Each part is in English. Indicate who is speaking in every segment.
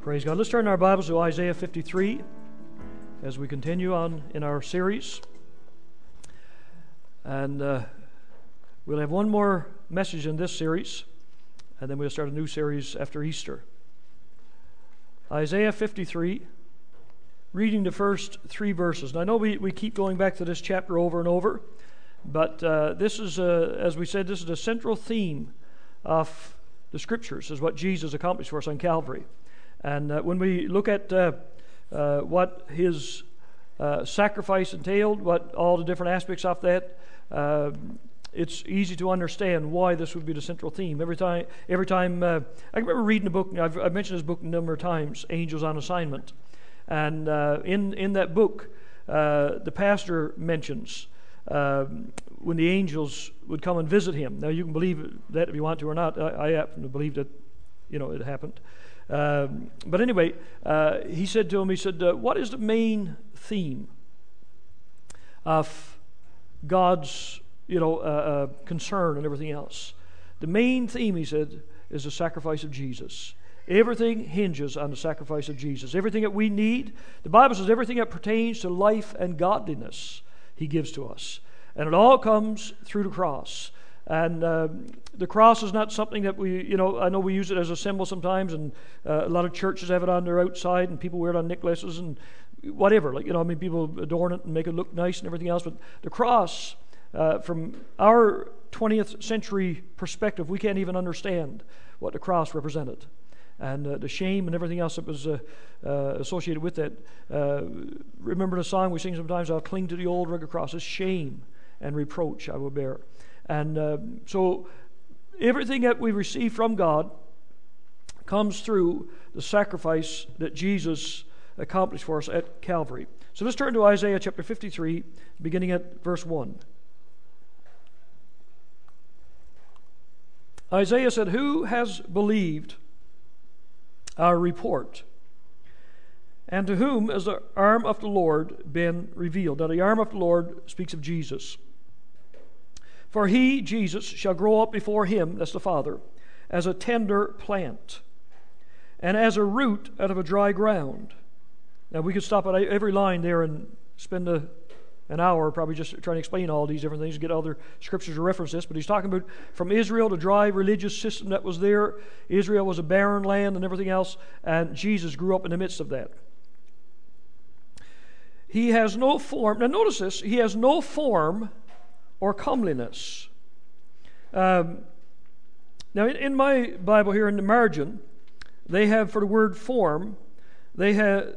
Speaker 1: Praise God. Let's turn our Bibles to Isaiah 53 as we continue on in our series. And we'll have one more message in this series, and then we'll start a new series after Easter. Isaiah 53, reading the first three verses. And I know we keep going back to this chapter over and over, but this is, as we said, this is the central theme of the Scriptures, is what Jesus accomplished for us on Calvary. And when we look at what His sacrifice entailed, what all the different aspects of that, it's easy to understand why this would be the central theme. Every time, I can remember reading a book. I've mentioned this book a number of times, Angels on Assignment, and in that book, the pastor mentions when the angels would come and visit him. Now, you can believe that if you want to or not. I happen to believe that, it happened. But anyway, he said to him, what is the main theme of God's, concern and everything else? The main theme, he said, is the sacrifice of Jesus. Everything hinges on the sacrifice of Jesus. Everything that we need, the Bible says everything that pertains to life and godliness, He gives to us. And it all comes through the cross. And the cross is not something that we, I know we use it as a symbol sometimes, and a lot of churches have it on their outside, and people wear it on necklaces and whatever. People adorn it and make it look nice and everything else. But the cross, from our 20th century perspective, we can't even understand what the cross represented. And the shame and everything else that was associated with that. Remember the song we sing sometimes, I'll cling to the old rugged cross. It's shame and reproach I will bear. And so everything that we receive from God comes through the sacrifice that Jesus accomplished for us at Calvary. So let's turn to Isaiah chapter 53, beginning at verse 1. Isaiah said, "Who has believed our report? And to whom has the arm of the Lord been revealed?" Now the arm of the Lord speaks of Jesus. "For he, Jesus, shall grow up before him," that's the Father, "as a tender plant, and as a root out of a dry ground." Now we could stop at every line there and spend an hour probably just trying to explain all these different things, get other scriptures to reference this, but he's talking about from Israel, the dry religious system that was there. Israel was a barren land and everything else, and Jesus grew up in the midst of that. He has no form. Now notice this, he has no form or comeliness. Now in my Bible here in the margin, they have for the word form, they have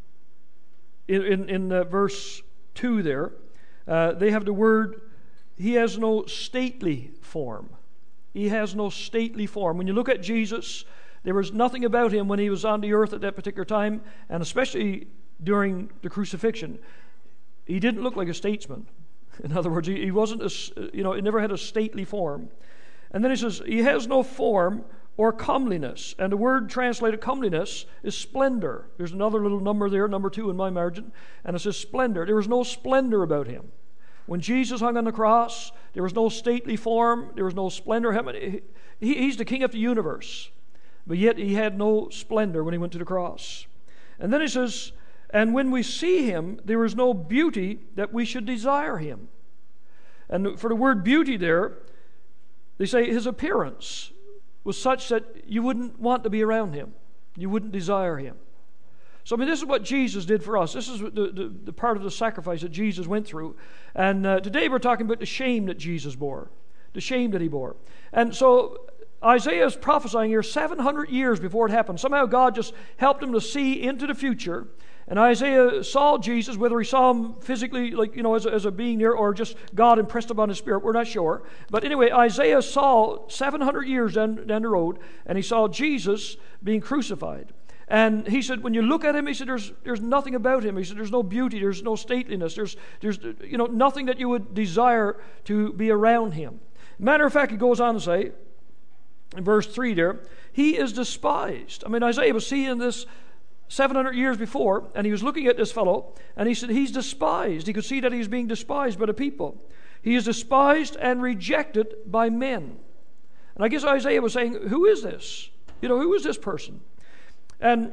Speaker 1: in verse 2 there, they have the word, he has no stately form. He has no stately form. When you look at Jesus, there was nothing about him when he was on the earth at that particular time, and especially during the crucifixion. He didn't look like a statesman. In other words, he wasn't, he never had a stately form. And then he says, he has no form or comeliness. And the word translated comeliness is splendor. There's another little number there, number 2 in my margin, and it says splendor. There was no splendor about him. When Jesus hung on the cross, there was no stately form, there was no splendor. He's the king of the universe, but yet he had no splendor when he went to the cross. And then he says, and when we see him, there is no beauty that we should desire him. And for the word beauty there, they say his appearance was such that you wouldn't want to be around him. You wouldn't desire him. So, this is what Jesus did for us. This is the part of the sacrifice that Jesus went through. And today we're talking about the shame that Jesus bore. The shame that he bore. And so Isaiah is prophesying here 700 years before it happened. Somehow God just helped him to see into the future. And Isaiah saw Jesus, whether he saw him physically, as a being there, or just God impressed upon his spirit, we're not sure. But anyway, Isaiah saw 700 years down the road, and he saw Jesus being crucified. And he said, when you look at him, he said, there's nothing about him. He said, there's no beauty, there's no stateliness, there's nothing that you would desire to be around him. Matter of fact, he goes on to say, in verse 3 there, he is despised. Isaiah was seeing this 700 years before, and he was looking at this fellow, and he said, he's despised. He could see that he's being despised by the people. He is despised and rejected by men. And I guess Isaiah was saying, who is this? Who is this person? And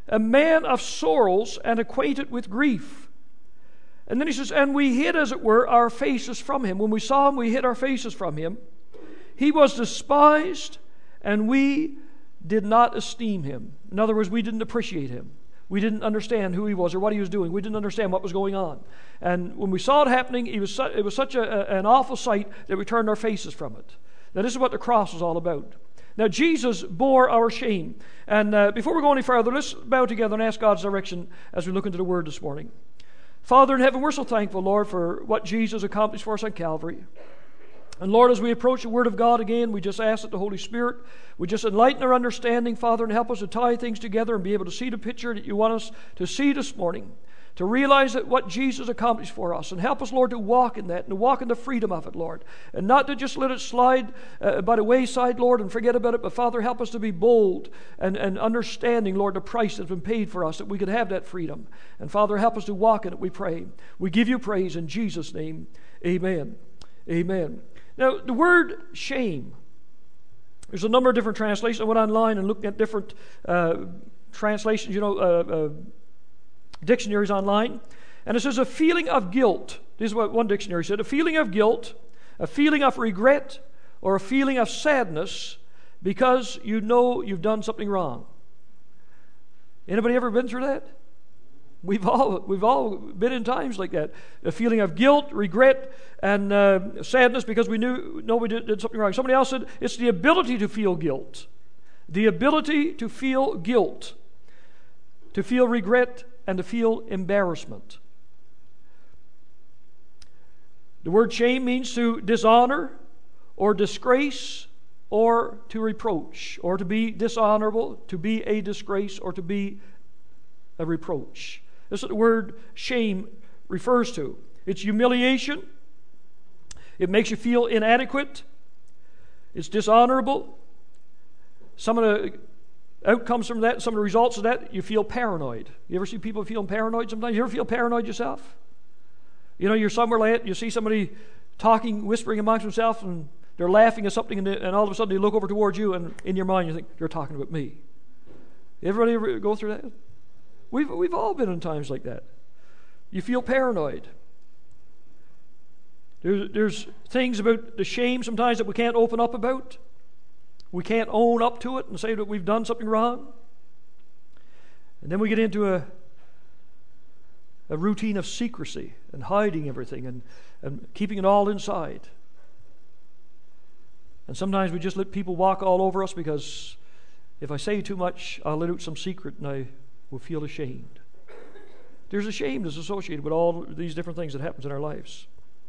Speaker 1: a man of sorrows and acquainted with grief. And then he says, and we hid, as it were, our faces from him. When we saw him, we hid our faces from him. He was despised, and we did not esteem him. In other words, we didn't appreciate him. We didn't understand who he was or what he was doing. We didn't understand what was going on. And when we saw it happening, it was such an awful sight that we turned our faces from it. Now, this is what the cross is all about. Now, Jesus bore our shame. And before we go any further, let's bow together and ask God's direction as we look into the Word this morning. Father in heaven, we're so thankful, Lord, for what Jesus accomplished for us on Calvary. And Lord, as we approach the Word of God again, we just ask that the Holy Spirit would just enlighten our understanding, Father, and help us to tie things together and be able to see the picture that you want us to see this morning, to realize that what Jesus accomplished for us, and help us, Lord, to walk in that and to walk in the freedom of it, Lord, and not to just let it slide by the wayside, Lord, and forget about it, but Father, help us to be bold and understanding, Lord, the price that's been paid for us, that we could have that freedom. And Father, help us to walk in it, we pray. We give you praise in Jesus' name. Amen. Amen. Now, the word shame, there's a number of different translations. I went online and looked at different translations, dictionaries online. And it says a feeling of guilt. This is what one dictionary said. A feeling of guilt, a feeling of regret, or a feeling of sadness because you know you've done something wrong. Anybody ever been through that? We've all been in times like that. A feeling of guilt, regret, and sadness because we know we did something wrong. Somebody else said it's the ability to feel guilt. The ability to feel guilt, to feel regret, and to feel embarrassment. The word shame means to dishonor or disgrace or to reproach, or to be dishonorable, to be a disgrace, or to be a reproach. This is what the word shame refers to. It's humiliation. It makes you feel inadequate. It's dishonorable. Some of the outcomes from that, some of the results of that, you feel paranoid. You ever see people feeling paranoid sometimes? You ever feel paranoid yourself? You know, you're somewhere like you see somebody talking, whispering amongst themselves, and they're laughing at something, and all of a sudden they look over towards you, and in your mind you think, you're talking about me. Everybody ever go through that? We've all been in times like that. You feel paranoid. There's things about the shame sometimes that we can't open up about. We can't own up to it and say that we've done something wrong. And then we get into a routine of secrecy and hiding everything and keeping it all inside. And sometimes we just let people walk all over us because if I say too much, I'll let out some secret and I will feel ashamed. There's a shame that's associated with all these different things that happens in our lives.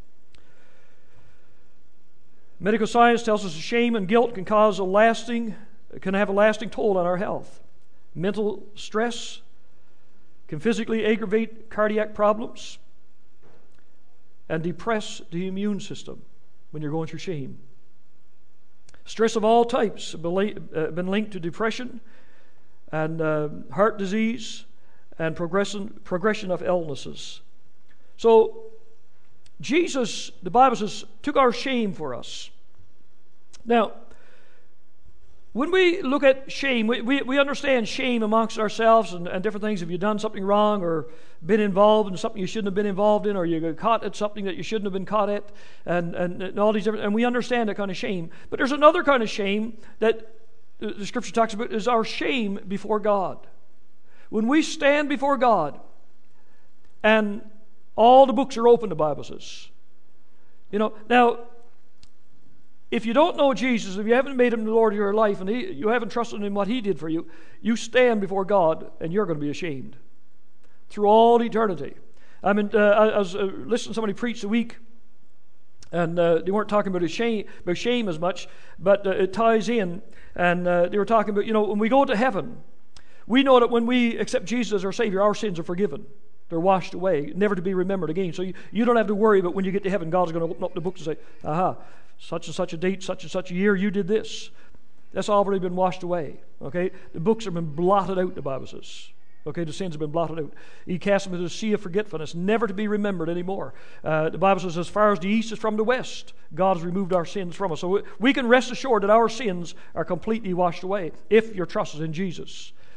Speaker 1: Medical science tells us that shame and guilt can have a lasting toll on our health. Mental stress can physically aggravate cardiac problems and depress the immune system when you're going through shame. Stress of all types have been linked to depression and heart disease and progression of illnesses. So Jesus, the Bible says, took our shame for us. Now, when we look at shame, we understand shame amongst ourselves and different things. If you've done something wrong or been involved in something you shouldn't have been involved in, or you got caught at something that you shouldn't have been caught at, and all these different, and we understand that kind of shame. But there's another kind of shame that the Scripture talks about, is our shame before God. When we stand before God and all the books are open, the Bible says. Now, if you don't know Jesus, if you haven't made Him the Lord of your life, and you haven't trusted in what He did for you, you stand before God and you're going to be ashamed through all eternity. I was listening to somebody preach a week, and they weren't talking about shame as much, but it ties in. And they were talking about, when we go to heaven, we know that when we accept Jesus as our Savior, our sins are forgiven. They're washed away, never to be remembered again. So you don't have to worry about when you get to heaven, God's going to open up the books and say, aha, such and such a date, such and such a year, you did this. That's already been washed away. Okay? The books have been blotted out, the Bible says. Okay, the sins have been blotted out. He cast them into the sea of forgetfulness, never to be remembered anymore. The Bible says, as far as the east is from the west, God has removed our sins from us. So we can rest assured that our sins are completely washed away if your trust is in Jesus.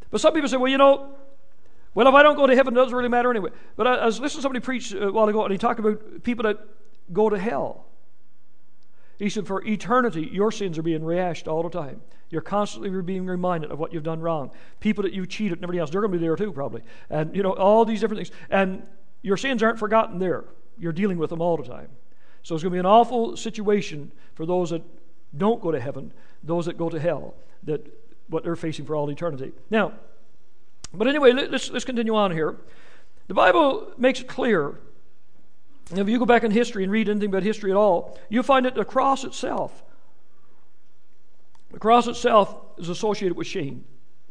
Speaker 1: But some people say, well, if I don't go to heaven, it doesn't really matter anyway. But I was listening to somebody preach a while ago, and he talked about people that go to hell. He said, for eternity, your sins are being rehashed all the time. You're constantly being reminded of what you've done wrong. People that you cheated and everything else, they're going to be there too, probably. And, all these different things. And your sins aren't forgotten there. You're dealing with them all the time. So it's going to be an awful situation for those that don't go to heaven, those that go to hell, that what they're facing for all eternity. Now, but anyway, let's continue on here. The Bible makes it clear. If you go back in history and read anything about history at all, you'll find that the cross itself is associated with shame.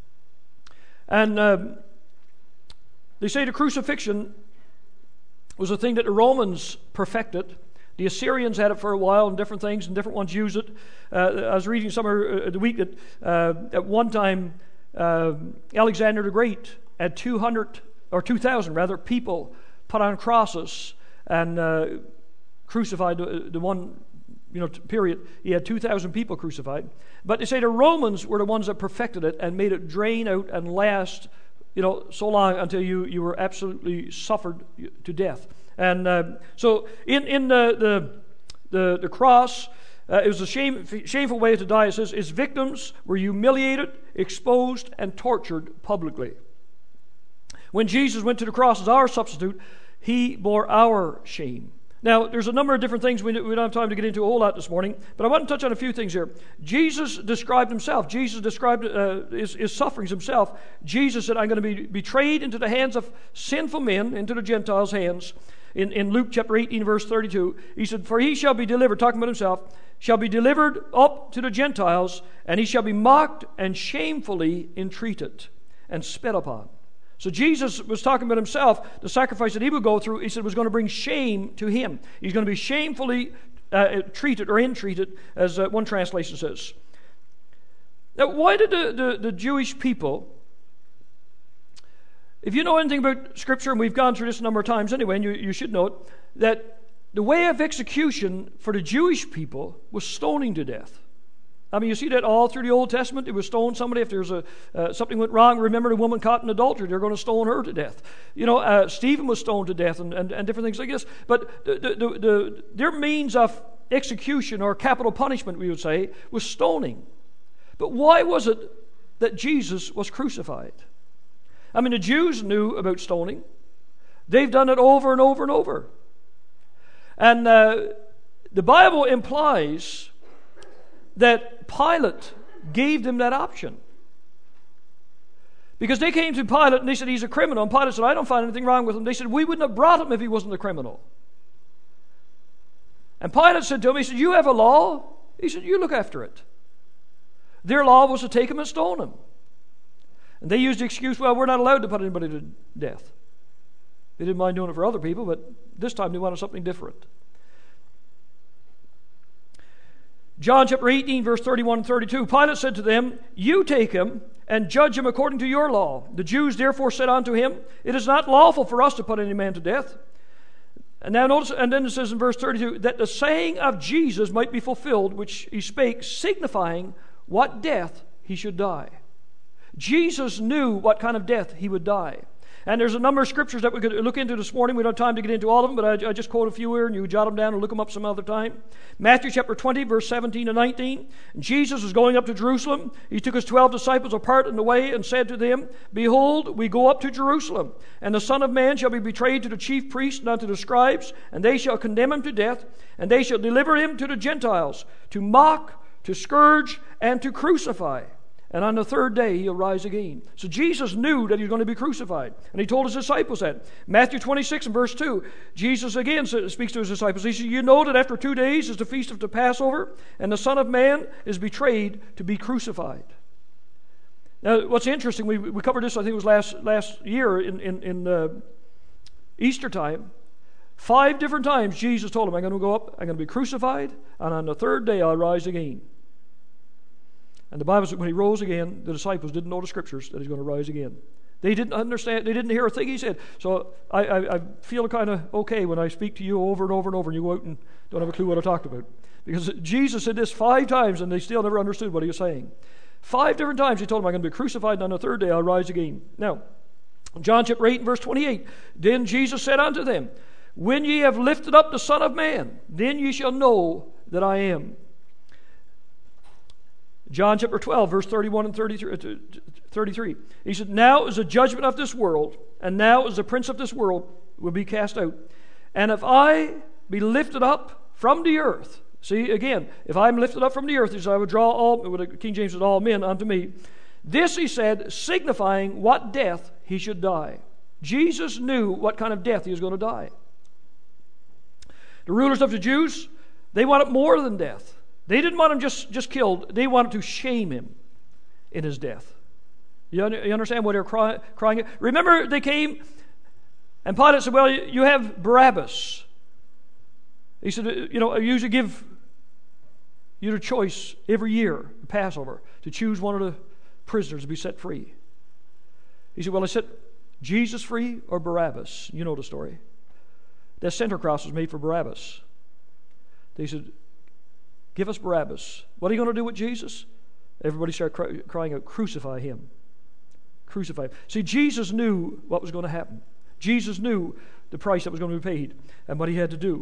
Speaker 1: And they say the crucifixion was a thing that the Romans perfected. The Assyrians had it for a while and different things, and different ones use it. I was reading somewhere the week that at one time Alexander the Great had 2,000 people put on crosses and crucified the one period. He had 2,000 people crucified. But they say the Romans were the ones that perfected it and made it drain out and last so long until you were absolutely suffered to death. And so in the cross, it was a shameful way to die. It says its victims were humiliated, exposed, and tortured publicly. When Jesus went to the cross as our substitute, he bore our shame. Now, there's a number of different things we don't have time to get into a whole lot this morning, but I want to touch on a few things here. Jesus described himself. Jesus described his sufferings himself. Jesus said, I'm going to be betrayed into the hands of sinful men, into the Gentiles' hands. In Luke chapter 18, verse 32, he said, for he shall be delivered, talking about himself, shall be delivered up to the Gentiles, and he shall be mocked and shamefully entreated and spit upon. So Jesus was talking about himself, the sacrifice that he would go through, he said was going to bring shame to him. He's going to be shamefully treated or entreated, as one translation says. Now, why did the Jewish people, if you know anything about Scripture, and we've gone through this a number of times anyway, and you should know it, that the way of execution for the Jewish people was stoning to death. I mean, you see that all through the Old Testament. It was stone somebody if there's something went wrong. Remember the woman caught in adultery; they're going to stone her to death. Stephen was stoned to death, and different things like this. But their means of execution or capital punishment, we would say, was stoning. But why was it that Jesus was crucified? I mean, the Jews knew about stoning. They've done it over and over and over. And the Bible implies that Pilate gave them that option. Because they came to Pilate and they said, he's a criminal. And Pilate said, I don't find anything wrong with him. They said, we wouldn't have brought him if he wasn't a criminal. And Pilate said to him, he said, you have a law? He said, you look after it. Their law was to take him and stone him. And they used the excuse, well, we're not allowed to put anybody to death. They didn't mind doing it for other people, but this time they wanted something different. John chapter 18, verse 31 and 32, Pilate said to them, you take him and judge him according to your law. The Jews therefore said unto him, it is not lawful for us to put any man to death. And now notice, and then it says in verse 32, that the saying of Jesus might be fulfilled, which he spake, signifying what death he should die. Jesus knew what kind of death he would die. And there's a number of scriptures that we could look into this morning. We don't have time to get into all of them, but I just quote a few here, and you jot them down and look them up some other time. Matthew chapter 20, verse 17 and 19. Jesus was going up to Jerusalem. He took his 12 disciples apart in the way and said to them, behold, we go up to Jerusalem, and the Son of Man shall be betrayed to the chief priests and unto the scribes, and they shall condemn him to death, and they shall deliver him to the Gentiles, to mock, to scourge, and to crucify. And on the third day, he'll rise again. So Jesus knew that he was going to be crucified. And he told his disciples that. Matthew 26 and verse 2, Jesus again speaks to his disciples. He says, you know that after 2 days is the feast of the Passover, and the Son of Man is betrayed to be crucified. Now, what's interesting, we covered this, I think it was last year in Easter time. 5 different times Jesus told him, I'm going to go up, I'm going to be crucified, and on the third day I'll rise again. And the Bible says when he rose again, the disciples didn't know the scriptures that he's going to rise again. They didn't understand, they didn't hear a thing he said. So I feel kind of okay when I speak to you over and over and over and you go out and don't have a clue what I talked about. Because Jesus said this 5 times and they still never understood what he was saying. 5 different times he told him, I'm going to be crucified, and on the third day I'll rise again. Now, John chapter 8 and verse 28, then Jesus said unto them, when ye have lifted up the Son of Man, then ye shall know that I am. John chapter 12, verse 31 and 33. He said, now is the judgment of this world, and now is the prince of this world will be cast out. And if I be lifted up from the earth, see, again, if I am lifted up from the earth, he said, I would draw all, what King James said, all men unto me. This, he said, signifying what death he should die. Jesus knew what kind of death he was going to die. The rulers of the Jews, they wanted more than death. They didn't want him just killed. They wanted to shame him in his death. You understand what they're crying? Remember, they came, and Pilate said, well, you have Barabbas. He said, I usually give you the choice every year, Passover, to choose one of the prisoners to be set free. He said, well, I set Jesus free or Barabbas. You know the story. That center cross was made for Barabbas. They said, give us Barabbas. What are you going to do with Jesus? Everybody started crying out, crucify him. Crucify him. See, Jesus knew what was going to happen. Jesus knew the price that was going to be paid and what he had to do.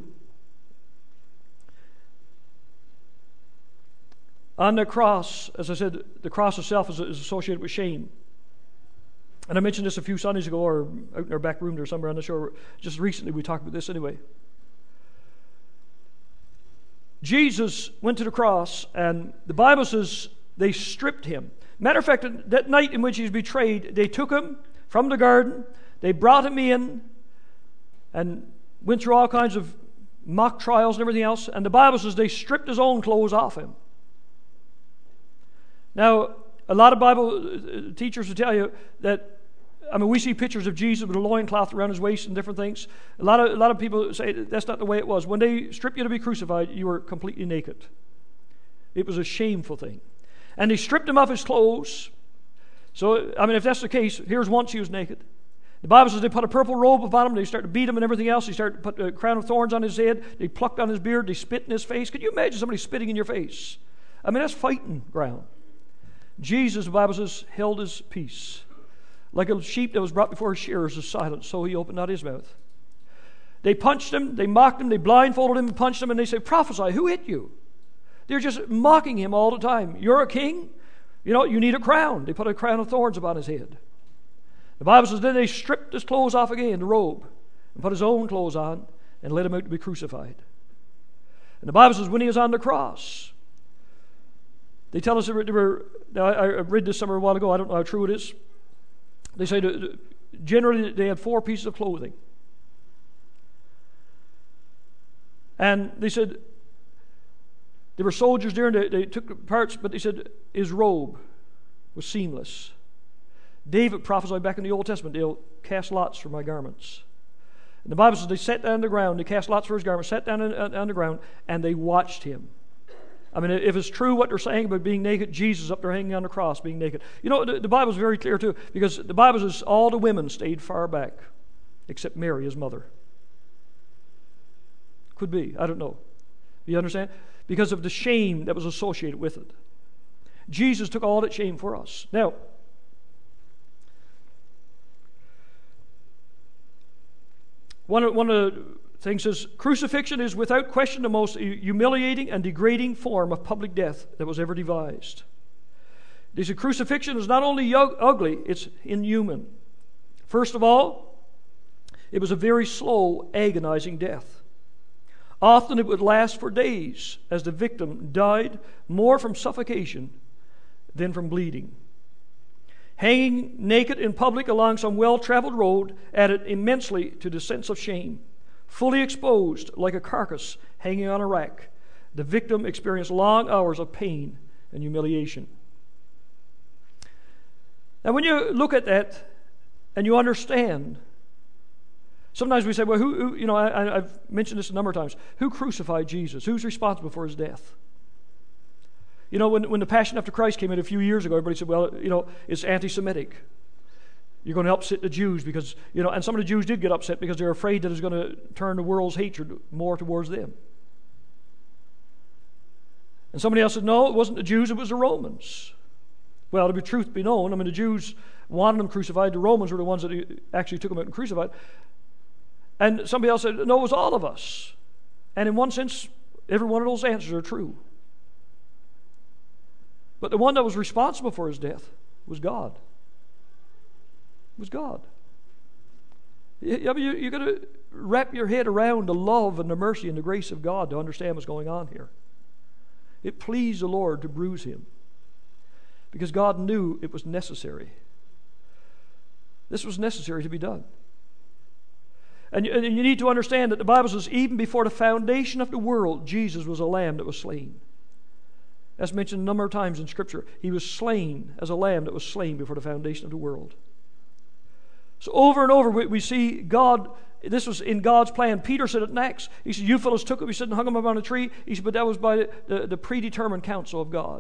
Speaker 1: On the cross, as I said, the cross itself is associated with shame. And I mentioned this a few Sundays ago, or out in our back room or somewhere on the shore. Just recently we talked about this anyway. Jesus went to the cross, and the Bible says they stripped him. Matter of fact, that night in which he was betrayed, they took him from the garden, they brought him in, and went through all kinds of mock trials and everything else, and the Bible says they stripped his own clothes off him. Now, a lot of Bible teachers will tell you that, we see pictures of Jesus with a loincloth around his waist and different things. A lot of people say that's not the way it was. When they stripped you to be crucified, you were completely naked. It was a shameful thing. And they stripped him of his clothes. So, if that's the case, here's once he was naked. The Bible says they put a purple robe upon him, they started to beat him and everything else. They started to put a crown of thorns on his head, they plucked on his beard, they spit in his face. Could you imagine somebody spitting in your face? That's fighting ground. Jesus, the Bible says, held his peace. Like a sheep that was brought before his shearers is silent, so he opened not his mouth. They punched him, they mocked him, they blindfolded him and punched him, and they say, prophesy, who hit you? They're just mocking him all the time. You're a king? You need a crown. They put a crown of thorns upon his head. The Bible says then they stripped his clothes off again, the robe, and put his own clothes on and let him out to be crucified. And the Bible says when he was on the cross, they tell us now I read this somewhere a while ago, I don't know how true it is. They say that generally they had 4 pieces of clothing. And they said there were soldiers there and they took parts, but they said his robe was seamless. David prophesied back in the Old Testament, they'll cast lots for my garments. And the Bible says they sat down on the ground, they cast lots for his garments, sat down on the ground, and they watched him. If it's true what they're saying about being naked, Jesus up there hanging on the cross being naked. The Bible's very clear too, because the Bible says all the women stayed far back, except Mary, his mother. Could be, I don't know. You understand? Because of the shame that was associated with it. Jesus took all that shame for us. Now, one of the things is crucifixion is without question the most humiliating and degrading form of public death that was ever devised. They say crucifixion is not only ugly, it's inhuman. First of all, it was a very slow, agonizing death. Often it would last for days as the victim died more from suffocation than from bleeding. Hanging naked in public along some well-traveled road added immensely to the sense of shame. Fully exposed like a carcass hanging on a rack, the victim experienced long hours of pain and humiliation. Now when you look at that and you understand, sometimes we say, well, who I've mentioned this a number of times, who crucified Jesus? Who's responsible for his death? When the Passion After Christ came in a few years ago, everybody said, well, it's anti-Semitic. You're going to upset the Jews because, and some of the Jews did get upset because they're afraid that it's going to turn the world's hatred more towards them. And somebody else said, no, it wasn't the Jews, it was the Romans. Well, to be truth be known, I mean, the Jews wanted him crucified. The Romans were the ones that actually took him out and crucified. And somebody else said, no, it was all of us. And in one sense, every one of those answers are true. But the one that was responsible for his death was God. It was God. You've got to wrap your head around the love and the mercy and the grace of God to understand what's going on here. It pleased the Lord to bruise him because God knew it was necessary. This was necessary to be done. And you need to understand that the Bible says even before the foundation of the world, Jesus was a lamb that was slain. That's mentioned a number of times in Scripture. He was slain as a lamb that was slain before the foundation of the world. So over and over we see God, this was in God's plan. Peter said it next. He said, you fellows took him, he said, and hung him up on a tree. He said, but that was by the predetermined counsel of God.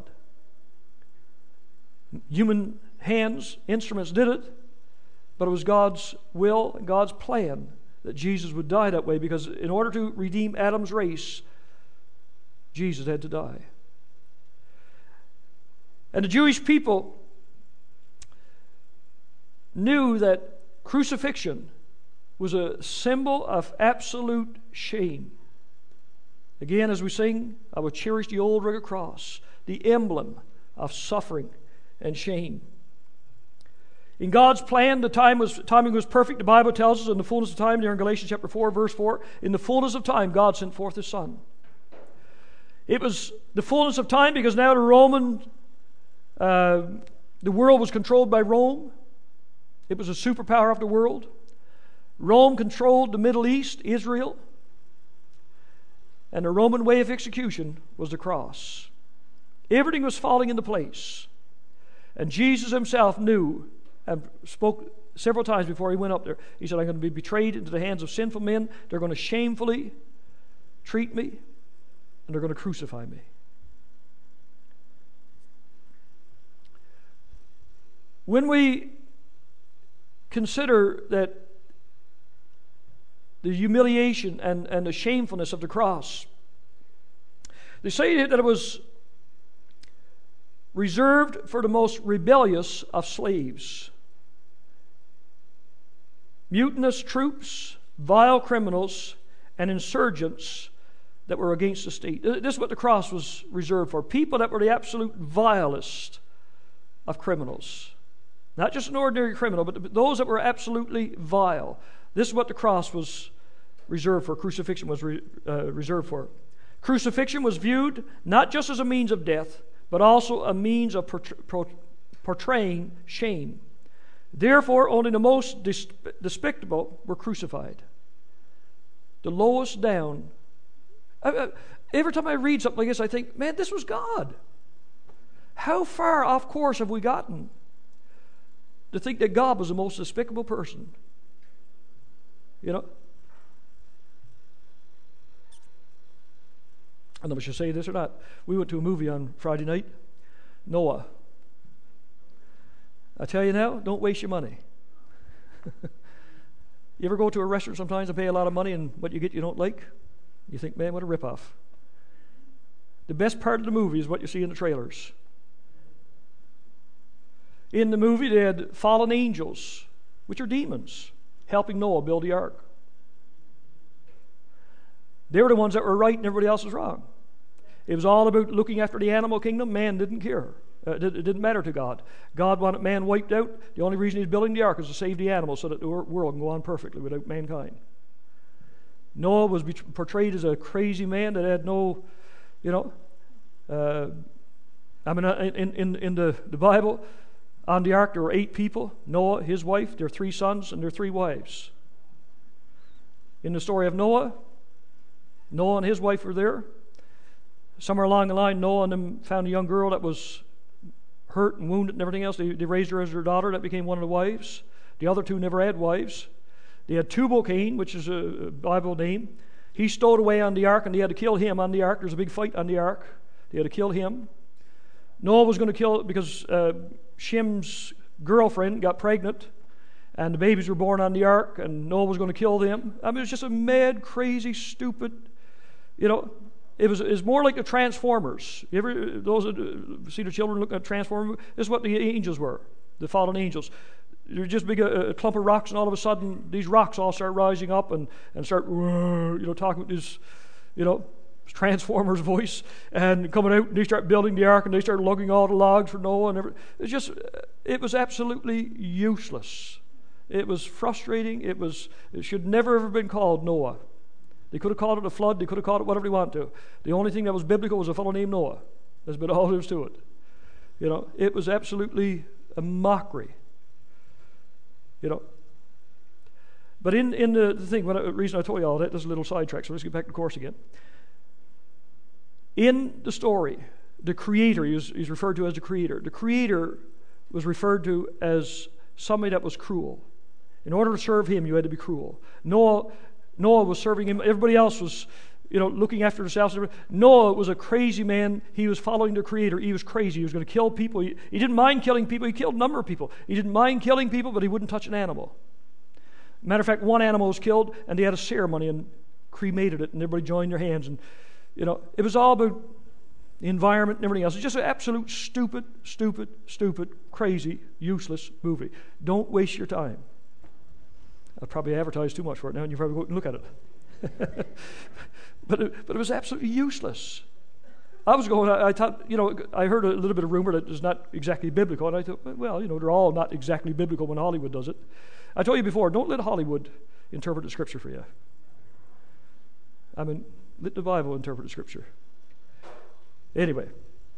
Speaker 1: Human hands, instruments did it, but it was God's will and God's plan that Jesus would die that way, because in order to redeem Adam's race, Jesus had to die. And the Jewish people knew that crucifixion was a symbol of absolute shame. Again, as we sing, I will cherish the old rugged cross, the emblem of suffering and shame. In God's plan, the timing was perfect. The Bible tells us in the fullness of time, there in Galatians chapter 4, verse 4, in the fullness of time, God sent forth His Son. It was the fullness of time because now the world was controlled by Rome. It was a superpower of the world. Rome controlled the Middle East, Israel. And the Roman way of execution was the cross. Everything was falling into place. And Jesus Himself knew and spoke several times before He went up there. He said, I'm going to be betrayed into the hands of sinful men. They're going to shamefully treat me, and they're going to crucify me. When we consider that the humiliation and the shamefulness of the cross, they say that it was reserved for the most rebellious of slaves. Mutinous troops, vile criminals, and insurgents that were against the state. This is what the cross was reserved for. People that were the absolute vilest of criminals. Not just an ordinary criminal, but those that were absolutely vile. This is what the cross was reserved for. Crucifixion was reserved for. Crucifixion was viewed not just as a means of death, but also a means of portraying shame. Therefore, only the most despicable were crucified. The lowest down. Every time I read something like this, I think, man, this was God. How far off course have we gotten to think that God was the most despicable person? You know? I don't know if I should say this or not. We went to a movie on Friday night, Noah. I tell you now, don't waste your money. You ever go to a restaurant sometimes and pay a lot of money and what you get you don't like? You think, man, what a ripoff. The best part of the movie is what you see in the trailers. In the movie, they had fallen angels, which are demons, helping Noah build the ark. They were the ones that were right and everybody else was wrong. It was all about looking after the animal kingdom. Man didn't care. It didn't matter to God. God wanted man wiped out. The only reason He's building the ark is to save the animals so that the world can go on perfectly without mankind. Noah was portrayed as a crazy man that had no, in the Bible, on the ark there were 8 people: Noah, his wife, their 3 sons, and their 3 wives. In the story of Noah and his wife were there. Somewhere along the line, Noah and them found a young girl that was hurt and wounded and everything else. They raised her as their daughter. That became one of the wives. The other 2 never had wives. They had Tubal-Cain, which is a Bible name. He stowed away on the ark, and they had to kill him on the ark. There's a big fight on the ark. They had to kill him. Noah was going to kill because Shem's girlfriend got pregnant, and the babies were born on the ark, and Noah was going to kill them. I mean, it was just a mad, crazy, stupid, it was more like the Transformers. You ever, those that see the children look at Transformers, this is what the angels were, the fallen angels. They're just big a clump of rocks, and all of a sudden these rocks all start rising up and start talking with this Transformers voice and coming out, and they start building the ark, and they start lugging all the logs for Noah and everything. It was absolutely useless. It was frustrating. It should never have been called Noah. They could have called it a flood. They could have called it whatever they wanted to. The only thing that was biblical was a fellow named Noah. That's been all there is to it. It was absolutely a mockery. But in the thing, the reason I told you all that, there's a little sidetrack, so let's get back to the course again. In the story, the Creator, he's referred to as the Creator. The Creator was referred to as somebody that was cruel. In order to serve him, you had to be cruel. Noah was serving him. Everybody else was, looking after themselves. Noah was a crazy man. He was following the Creator. He was crazy. He was going to kill people. He didn't mind killing people. He killed a number of people. He didn't mind killing people, but he wouldn't touch an animal. Matter of fact, one animal was killed, and they had a ceremony and cremated it, and everybody joined their hands. And, it was all about the environment and everything else. It's just an absolute stupid, crazy, useless movie. Don't waste your time. I'll probably advertise too much for it now, and you probably go and look at it. But it was absolutely useless. I thought, I heard a little bit of rumor that it's not exactly biblical, and I thought, well, they're all not exactly biblical when Hollywood does it. I told you before, don't let Hollywood interpret the Scripture for you. Let the Bible interpret the Scripture. Anyway.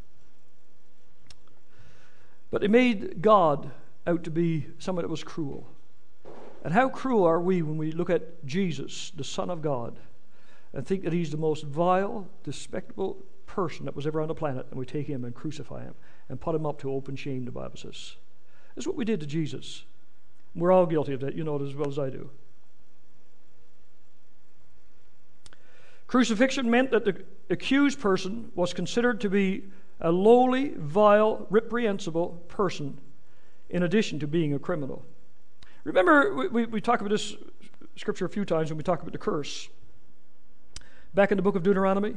Speaker 1: But they made God out to be someone that was cruel. And how cruel are we when we look at Jesus, the Son of God, and think that he's the most vile, despicable person that was ever on the planet, and we take him and crucify him and put him up to open shame, the Bible says. That's what we did to Jesus. We're all guilty of that. You know it as well as I do. Crucifixion meant that the accused person was considered to be a lowly, vile, reprehensible person in addition to being a criminal. Remember, we talked about this scripture a few times when we talk about the curse. Back in the book of Deuteronomy,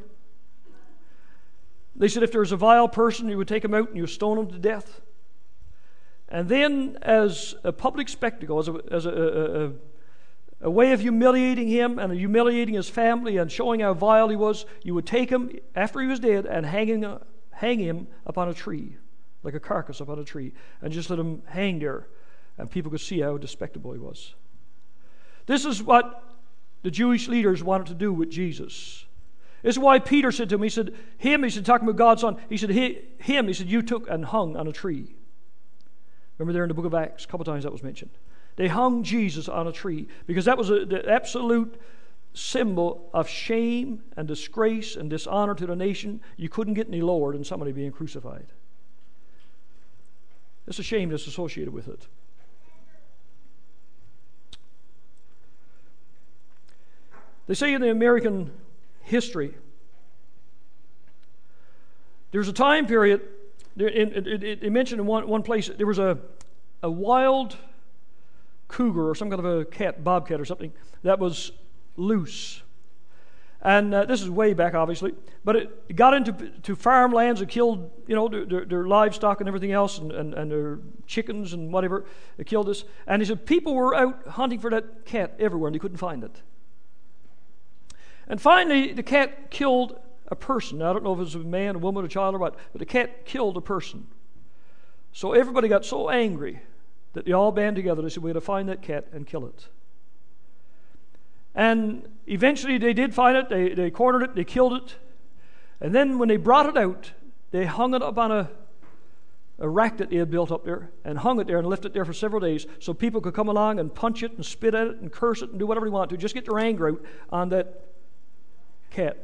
Speaker 1: they said if there was a vile person, you would take him out and you would stone him to death. And then as a public spectacle, as a way of humiliating him and humiliating his family and showing how vile he was, you would take him after he was dead and hang him upon a tree, like a carcass upon a tree, and just let him hang there, and people could see how despicable he was. This is what the Jewish leaders wanted to do with Jesus. This is why Peter said to him, he said, talking about God's Son, he said, you took and hung on a tree. Remember there in the book of Acts, a couple times that was mentioned. They hung Jesus on a tree because that was the absolute symbol of shame and disgrace and dishonor to the nation. You couldn't get any lower than somebody being crucified. It's a shame that's associated with it. They say in the American history, there's a time period, they mentioned in one place, there was a wild cougar or some kind of a cat, bobcat or something, that was loose. And this is way back, obviously, but it got into farmlands. It killed, their livestock and everything else, and their chickens and whatever. It killed this. And he said people were out hunting for that cat everywhere, and they couldn't find it. And finally, the cat killed a person. Now, I don't know if it was a man, a woman, a child, or what, but the cat killed a person. So everybody got so angry that they all band together. They said, we're going to find that cat and kill it. And eventually they did find it. They cornered it. They killed it. And then when they brought it out, they hung it up on a rack that they had built up there and hung it there and left it there for several days so people could come along and punch it and spit at it and curse it and do whatever they want to. Just get their anger out on that cat.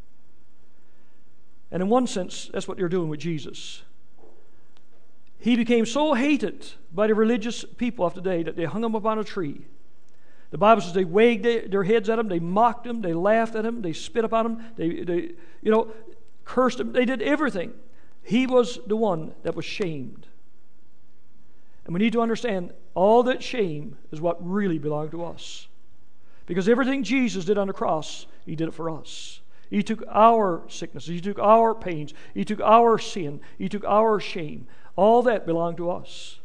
Speaker 1: And in one sense, that's what they're doing with Jesus. He became so hated by the religious people of the day that they hung him up on a tree. The Bible says they wagged their heads at him, they mocked him, they laughed at him, they spit upon him, they cursed him. They did everything. He was the one that was shamed. And we need to understand all that shame is what really belonged to us. Because everything Jesus did on the cross, he did it for us. He took our sicknesses. He took our pains. He took our sin. He took our shame. All that belonged to us.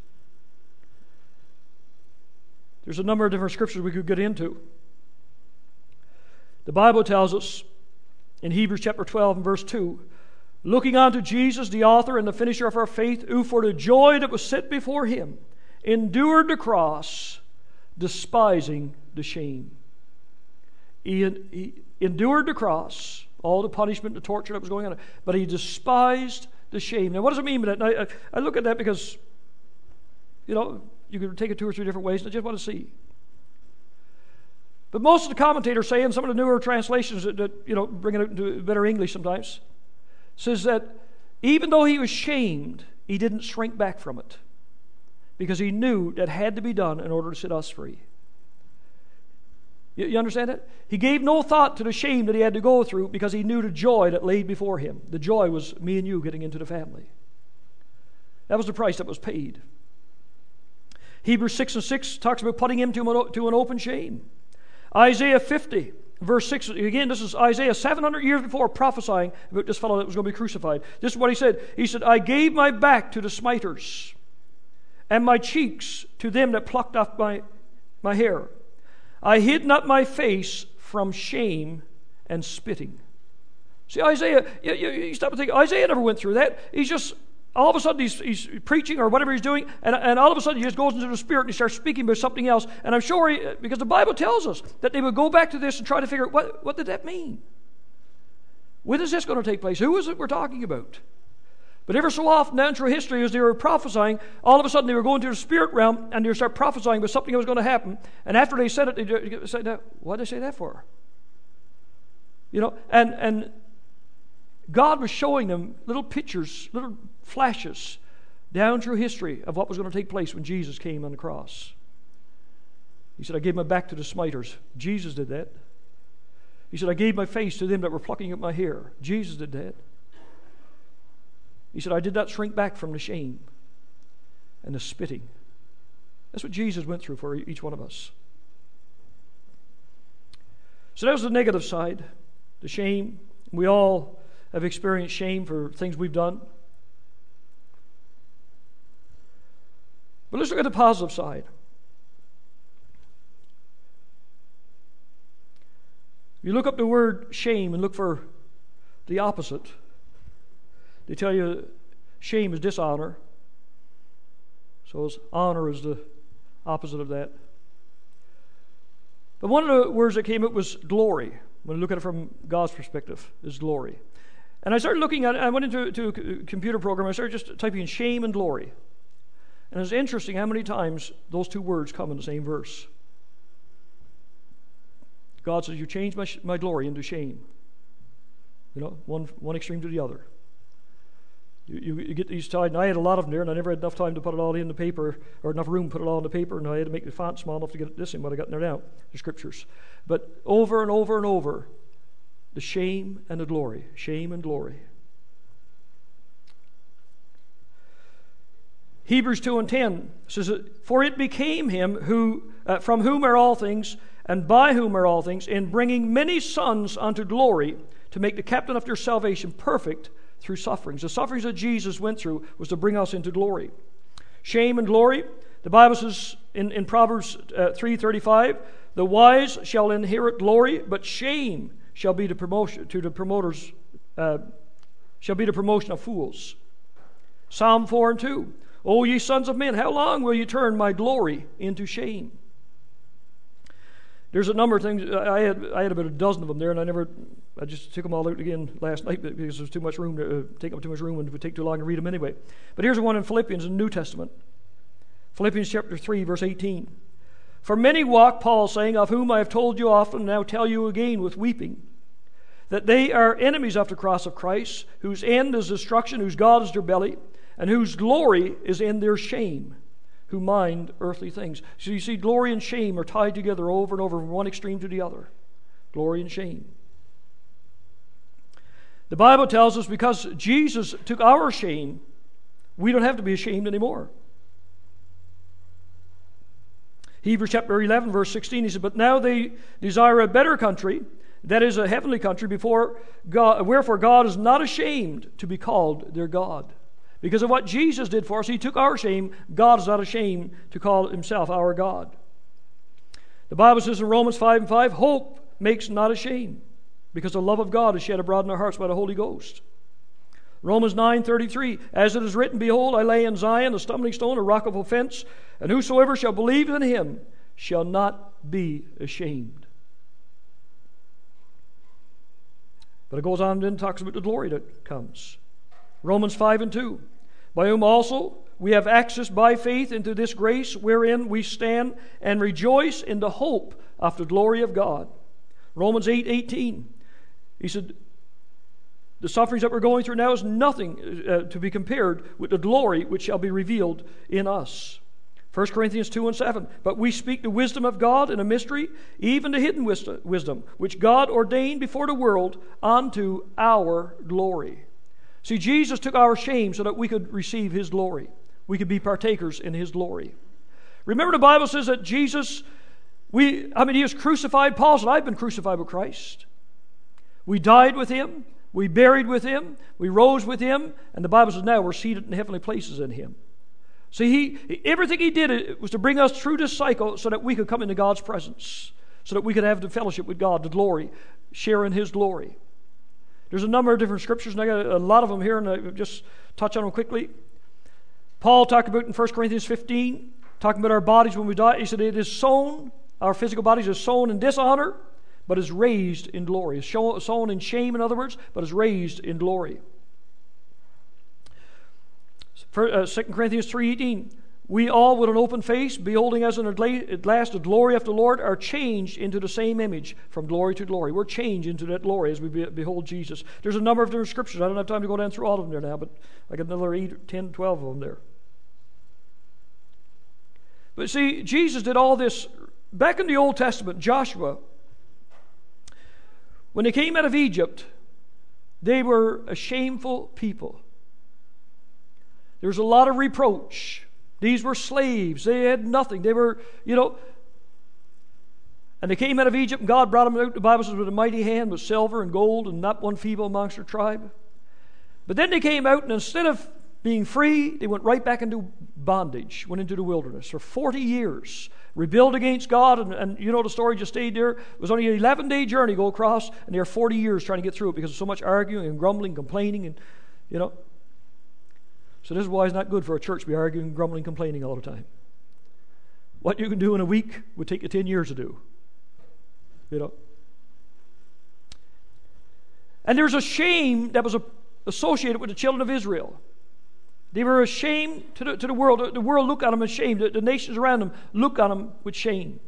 Speaker 1: There's a number of different scriptures we could get into. The Bible tells us in Hebrews chapter 12 and verse 2, looking unto Jesus, the author and the finisher of our faith, who for the joy that was set before him endured the cross, despising the shame. He endured the cross, all the punishment, the torture that was going on, but he despised the shame. Now, what does it mean by that? And I look at that because, you could take it 2 or 3 different ways, and I just want to see. But most of the commentators say, and some of the newer translations that bring it into better English sometimes, says that even though he was shamed, he didn't shrink back from it, because he knew that had to be done in order to set us free. You understand that? He gave no thought to the shame that he had to go through, because he knew the joy that laid before him. The joy was me and you getting into the family. That was the price that was paid. Hebrews 6:6 talks about putting him to an open shame. Isaiah 50, verse 6, again, this is Isaiah 700 years before prophesying about this fellow that was going to be crucified. This is what he said. He said, I gave my back to the smiters, and my cheeks to them that plucked off my hair. I hid not my face from shame and spitting. See, Isaiah, you stop and think, Isaiah never went through that. He's just, all of a sudden he's preaching or whatever he's doing, and all of a sudden he just goes into the Spirit and he starts speaking about something else. And I'm sure, because the Bible tells us that they would go back to this and try to figure out, what did that mean? When is this going to take place? Who is it we're talking about? But ever so often down through history, as they were prophesying, all of a sudden they were going to the spirit realm and they would start prophesying about something that was going to happen. And after they said it, they said, what did they say that for? And God was showing them little pictures, little flashes down through history of what was going to take place when Jesus came on the cross. He said, I gave my back to the smiters. Jesus did that. He said, I gave my face to them that were plucking at my hair. Jesus did that. He said, I did not shrink back from the shame and the spitting. That's what Jesus went through for each one of us. So that was the negative side, the shame. We all have experienced shame for things we've done. But let's look at the positive side. You look up the word shame and look for the opposite. They tell you shame is dishonor. So honor is the opposite of that. But one of the words that came up was glory. When you look at it from God's perspective, is glory. And I started looking at it. I went into a computer program. I started just typing in shame and glory. And it's interesting how many times those two words come in the same verse. God says, you changed my glory into shame. One extreme to the other. You get these tied, and I had a lot of them there, and I never had enough time to put it all in the paper, or enough room to put it all in the paper, and I had to make the font small enough to get this in what I got in there now, the scriptures. But over and over and over, the shame and the glory, shame and glory. Hebrews 2:10 says, for it became him who, from whom are all things, and by whom are all things, in bringing many sons unto glory, to make the captain of their salvation perfect through sufferings. The sufferings that Jesus went through was to bring us into glory. Shame and glory. The Bible says in Proverbs 3:35, the wise shall inherit glory, but shame shall be the promotion of fools. Psalm 4:2. O ye sons of men, how long will you turn my glory into shame? There's a number of things. I had about a dozen of them there, and I just took them all out again last night because there's too much room to take up too much room, and it would take too long to read them anyway. But here's one in Philippians in the New Testament. Philippians chapter 3, verse 18. For many walk, Paul saying, of whom I have told you often, now tell you again with weeping, that they are enemies of the cross of Christ, whose end is destruction, whose God is their belly, and whose glory is in their shame, who mind earthly things. So you see, glory and shame are tied together over and over from one extreme to the other. Glory and shame. The Bible tells us because Jesus took our shame, we don't have to be ashamed anymore. Hebrews chapter 11, verse 16, he said, but now they desire a better country, that is a heavenly country, before God. Wherefore God is not ashamed to be called their God. Because of what Jesus did for us, He took our shame. God is not ashamed to call Himself our God. The Bible says in Romans 5:5, hope makes not ashamed, because the love of God is shed abroad in our hearts by the Holy Ghost. Romans 9:33, as it is written, behold, I lay in Zion a stumbling stone, a rock of offense, and whosoever shall believe in Him shall not be ashamed. But it goes on and then talks about the glory that comes. Romans 5:2, by whom also we have access by faith into this grace wherein we stand and rejoice in the hope of the glory of God. Romans 8:18, he said, the sufferings that we're going through now is nothing to be compared with the glory which shall be revealed in us. 1 Corinthians 2:7, but we speak the wisdom of God in a mystery, even the hidden wisdom, which God ordained before the world unto our glory. See, Jesus took our shame so that we could receive His glory. We could be partakers in His glory. Remember, the Bible says that Jesus, He was crucified. Paul said, I've been crucified with Christ. We died with Him. We buried with Him. We rose with Him. And the Bible says now we're seated in heavenly places in Him. See, everything He did was to bring us through this cycle so that we could come into God's presence, so that we could have the fellowship with God, the glory, share in His glory. There's a number of different scriptures, and I got a lot of them here, and I'll just touch on them quickly. Paul talked about in 1 Corinthians 15, talking about our bodies when we die. He said, it is sown, our physical bodies is sown in dishonor, but is raised in glory. It's sown in shame, in other words, but is raised in glory. 2 Corinthians 3:18, we all with an open face, beholding as in at last the glory of the Lord, are changed into the same image from glory to glory. We're changed into that glory as we behold Jesus. There's a number of different scriptures. I don't have time to go down through all of them there now, but I got another 8, 10, 12 of them there. But see, Jesus did all this back in the Old Testament. Joshua, when they came out of Egypt, they were a shameful people. There was a lot of reproach. These were slaves. They had nothing. They were, and they came out of Egypt, and God brought them out, the Bible says, with a mighty hand, with silver and gold, and not one feeble amongst their tribe. But then they came out, and instead of being free, they went right back into bondage, went into the wilderness for 40 years, rebelled against God, and you know the story, just stayed there. It was only an 11-day journey to go across, and they were 40 years trying to get through it because of so much arguing and grumbling, complaining, and, So this is why it's not good for a church to be arguing, grumbling, complaining all the time. What you can do in a week would take you 10 years to do. And there's a shame that was associated with the children of Israel. They were ashamed to the world. The world looked at them as shame. The nations around them looked at them with shame.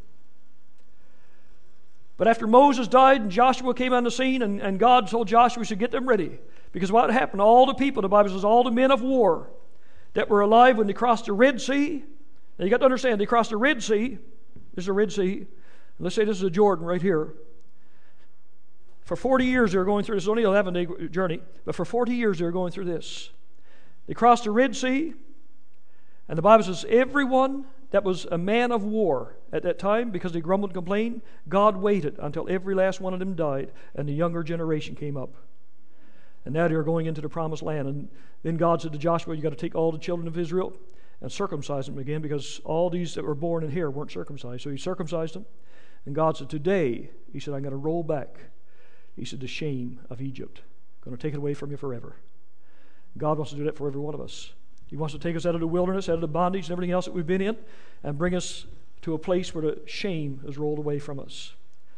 Speaker 1: But after Moses died and Joshua came on the scene, and God told Joshua to get them ready. Because what happened, all the people, the Bible says, all the men of war that were alive when they crossed the Red Sea. Now you got to understand, they crossed the Red Sea. This is the Red Sea. Let's say this is the Jordan right here. For 40 years they were going through this. It's only an 11-day journey. But for 40 years they were going through this. They crossed the Red Sea. And the Bible says everyone that was a man of war at that time, because they grumbled and complained, God waited until every last one of them died and the younger generation came up. And now they're going into the promised land. And then God said to Joshua, you got to take all the children of Israel and circumcise them again, because all these that were born in here weren't circumcised. So He circumcised them. And God said, today, He said, I'm going to roll back, He said, the shame of Egypt. I'm going to take it away from you forever. God wants to do that for every one of us. He wants to take us out of the wilderness, out of the bondage and everything else that we've been in, and bring us to a place where the shame is rolled away from us.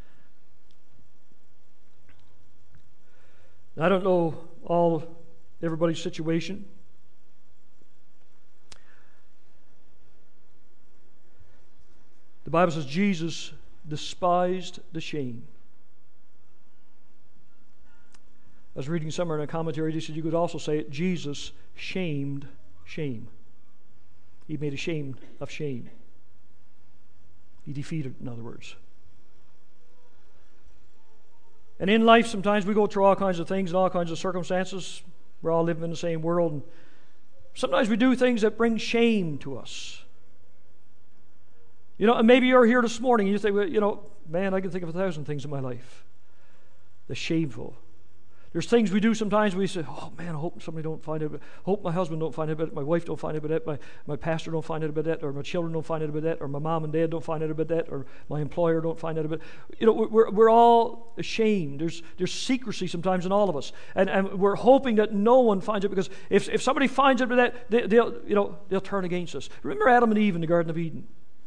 Speaker 1: I don't know everybody's situation. The Bible says Jesus despised the shame. I was reading somewhere in a commentary, they said you could also say it, Jesus shamed shame. He made a shame of shame. He defeated it, in other words. And in life, sometimes we go through all kinds of things and all kinds of circumstances. We're all living in the same world. And sometimes we do things that bring shame to us. And maybe you're here this morning and you say, well, man, I can think of 1,000 things in my life. the shameful. There's things we do sometimes we say, oh man, I hope somebody don't find out. I hope my husband don't find out about it, my wife don't find out about it, my pastor don't find out about that, or my children don't find out about that, or my mom and dad don't find out about that, or my employer don't find out about it. We're all ashamed. There's secrecy sometimes in all of us. And we're hoping that no one finds it, because if somebody finds out about that, they'll turn against us. Remember Adam and Eve in the Garden of Eden?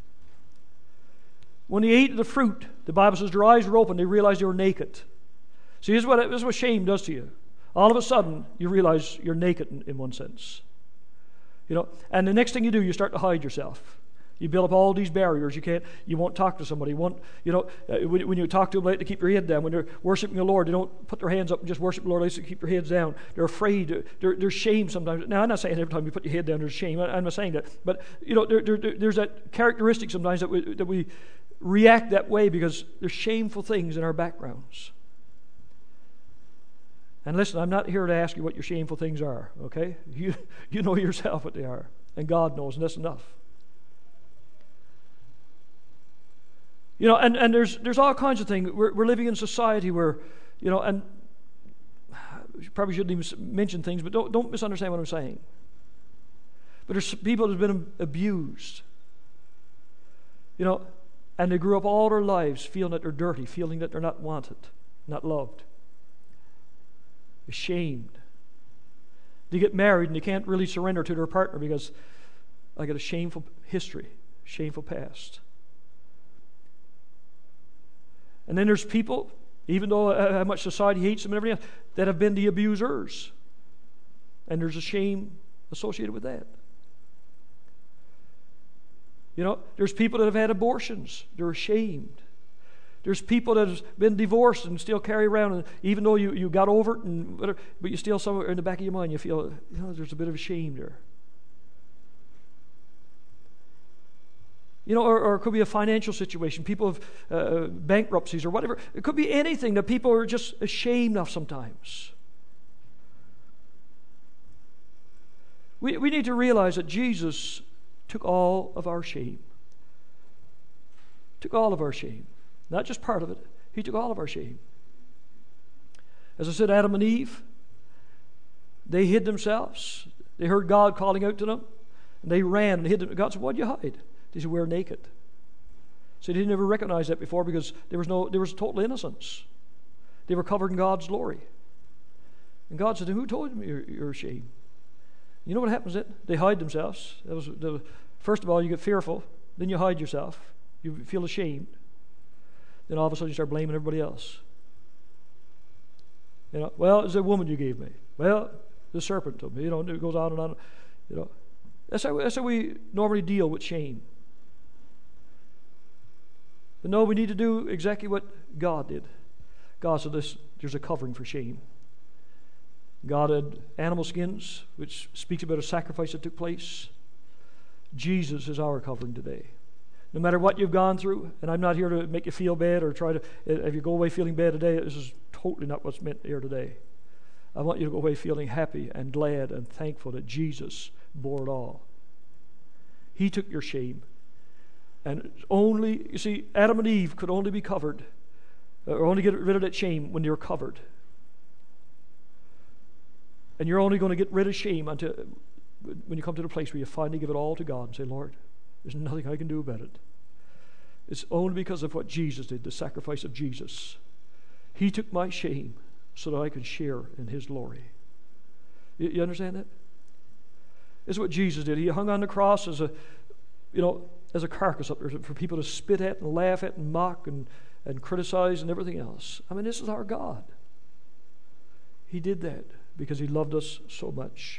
Speaker 1: When they ate the fruit, the Bible says their eyes were open, they realized they were naked. See, this is what shame does to you. All of a sudden, you realize you're naked in one sense. And the next thing you do, you start to hide yourself. You build up all these barriers. You won't talk to somebody. When you talk to them, they like to keep your head down. When they're worshiping the Lord, they don't put their hands up and just worship the Lord. They like to keep their heads down. They're afraid. There's shame sometimes. Now, I'm not saying every time you put your head down there's shame. I'm not saying that. But, there's that characteristic sometimes that we react that way because there's shameful things in our backgrounds. And listen, I'm not here to ask you what your shameful things are, okay? You know yourself what they are, and God knows, and that's enough. And there's all kinds of things. We're living in a society where, and probably shouldn't even mention things, but don't misunderstand what I'm saying. But there's people that have been abused, and they grew up all their lives feeling that they're dirty, feeling that they're not wanted, not loved. Ashamed. They get married and they can't really surrender to their partner because I got a shameful history, shameful past. And then there's people, even though how much society hates them and everything else, that have been the abusers. And there's a shame associated with that. There's people that have had abortions. They're ashamed. There's people that have been divorced and still carry around, and even though you got over it, and whatever, but you still somewhere in the back of your mind you feel, there's a bit of shame there. Or it could be a financial situation. People have bankruptcies or whatever. It could be anything that people are just ashamed of sometimes. We need to realize that Jesus took all of our shame. Took all of our shame. Not just part of it. He took all of our shame. As I said, Adam and Eve, they hid themselves. They heard God calling out to them, and they ran and hid them. God said, "Why'd you hide?" They said, "We're naked." So they didn't ever recognize that before because there was total innocence. They were covered in God's glory. And God said, "Who told you you're ashamed?" You know what happens then? They hide themselves. First of all, you get fearful. Then you hide yourself. You feel ashamed. Then all of a sudden you start blaming everybody else. Well, it's a woman you gave me. Well, the serpent told me. It goes on and on. That's how we normally deal with shame. But no, we need to do exactly what God did. God said there's a covering for shame. God had animal skins, which speaks about a sacrifice that took place. Jesus is our covering today. No matter what you've gone through, and I'm not here to make you feel bad or try to, if you go away feeling bad today, this is totally not what's meant here today. I want you to go away feeling happy and glad and thankful that Jesus bore it all. He took your shame. And you see, Adam and Eve could only be covered, or only get rid of that shame when they were covered. And you're only going to get rid of shame when you come to the place where you finally give it all to God and say, "Lord, there's nothing I can do about it." It's only because of what Jesus did, the sacrifice of Jesus. He took my shame so that I could share in His glory. You understand that? This is what Jesus did. He hung on the cross as a carcass up there for people to spit at and laugh at and mock and criticize and everything else. I mean, this is our God. He did that because He loved us so much.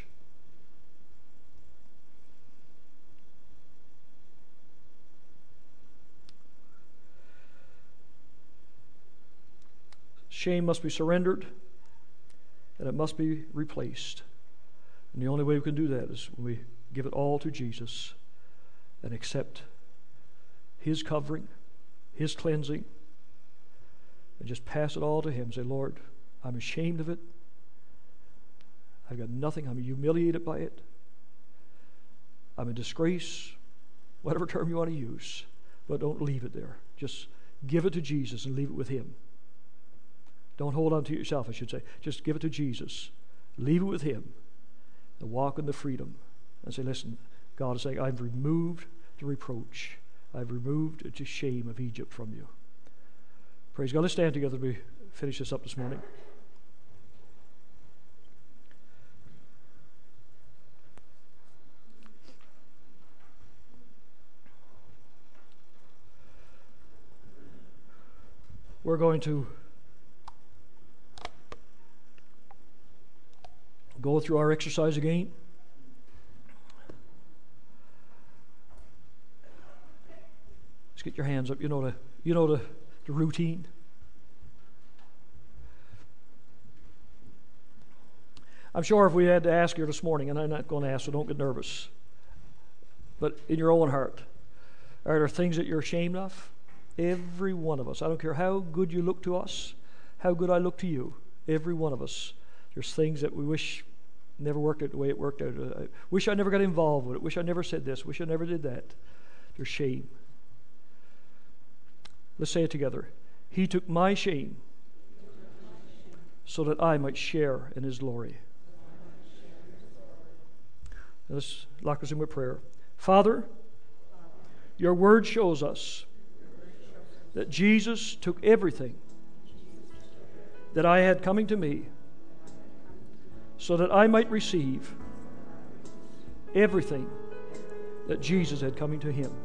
Speaker 1: Shame must be surrendered, and it must be replaced. And the only way we can do that is when we give it all to Jesus and accept His covering, His cleansing, and just pass it all to Him. Say, "Lord, I'm ashamed of it. I've got nothing. I'm humiliated by it. I'm a disgrace," whatever term you want to use. But don't leave it there. Just give it to Jesus and leave it with Him. Don't hold on to it yourself, I should say. Just give it to Jesus. Leave it with Him. And walk in the freedom. And say, listen, God is saying, I've removed the reproach. I've removed the shame of Egypt from you. Praise God. Let's stand together as we finish this up this morning. We're going to go through our exercise again. Just get your hands up. You know the routine. I'm sure if we had to ask you this morning, and I'm not going to ask, so don't get nervous, but in your own heart, are there things that you're ashamed of? Every one of us. I don't care how good you look to us, how good I look to you. Every one of us. There's things that we wish never worked out the way it worked out. I wish I never got involved with it. Wish I never said this. Wish I never did that. There's shame. Let's say it together. He took my shame so that I might share in His glory. Let's lock us in with prayer. Father, your word shows us that Jesus took everything that I had coming to me so that I might receive everything that Jesus had coming to Him.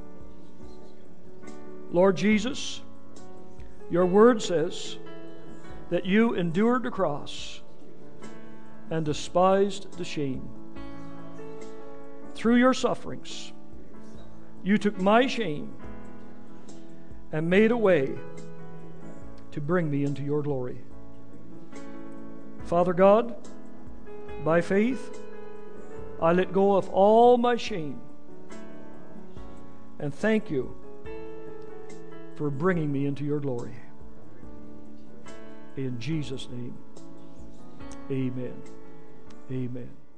Speaker 1: Lord Jesus, your word says that you endured the cross and despised the shame. Through your sufferings, you took my shame and made a way to bring me into your glory. Father God, by faith, I let go of all my shame and thank you for bringing me into your glory. In Jesus' name, amen. Amen.